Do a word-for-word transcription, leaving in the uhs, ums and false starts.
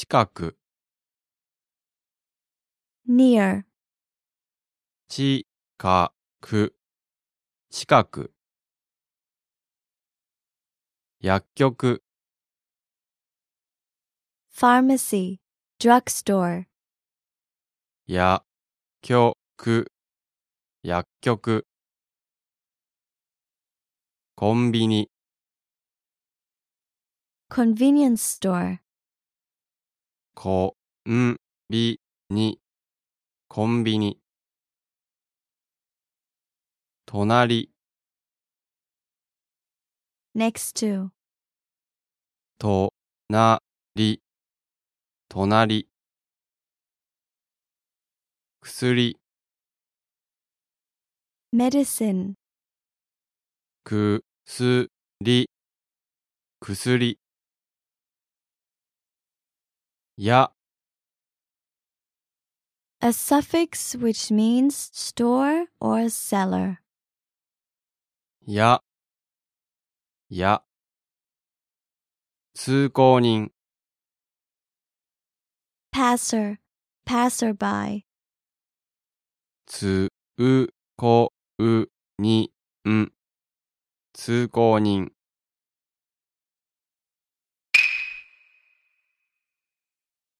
近く、 near, ちかく、近く。薬局、 pharmacy, drugstore, や、きょく、薬局。コンビニ、 convenience store, こんびに、コンビニ。隣、 next to, となり、隣。薬、 medicine, くすり、薬。や、 a suffix which means store or cellar. や、や。通行人、 passer, passerby, つうこうにん、通行人。